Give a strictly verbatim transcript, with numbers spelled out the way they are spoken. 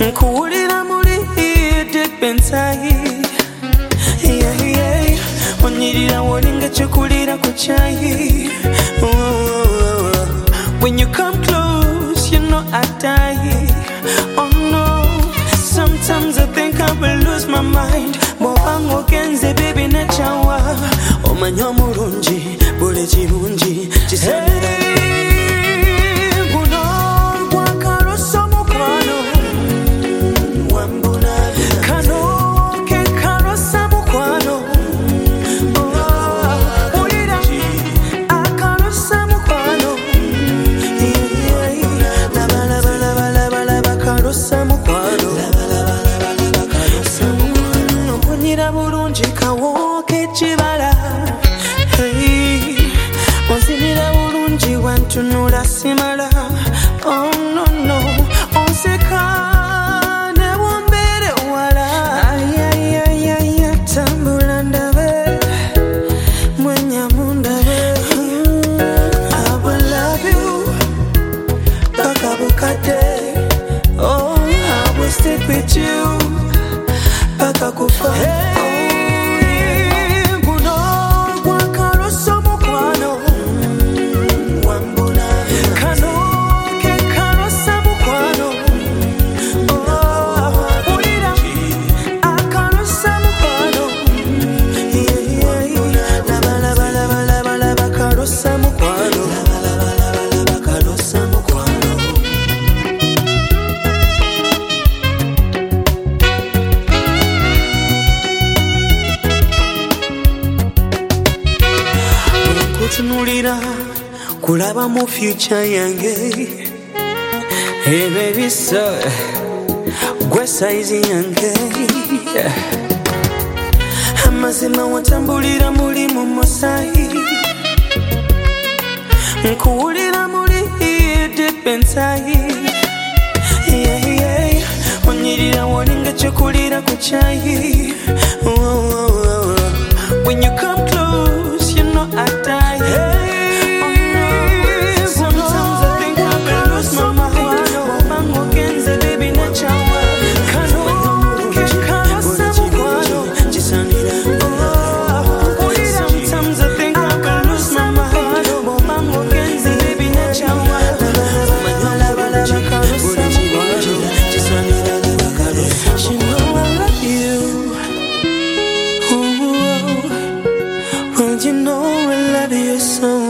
Nkuwulira muli deep inside. Yeah, yeah. Onyirira wolinga chokulira ku chai. When you come close, you know I die. Oh no. Sometimes I think I will lose my mind. Mobango kenze baby na chawa. Omanyo murunji, bole chirunji, chisamira. Burunji kawoke chibala. Hey, onzimira burunji wantunula simala. Oh no no, onseka ne wombere wala. Ay ay ay ay ay tambula ndabe, mwenya mundabe. I will love you, baka bukate. Oh, I will stick with you, baka kufa. Hey. Kutunulira kulaba mu future yange. Hey baby so gwe size yange. Amazima watambulira muli mu musai. Nkuwulira muli deep inside. Yeah yeah. Onyirira wolinga chokulira ku chai. When you come close, you know I die. You know I love you so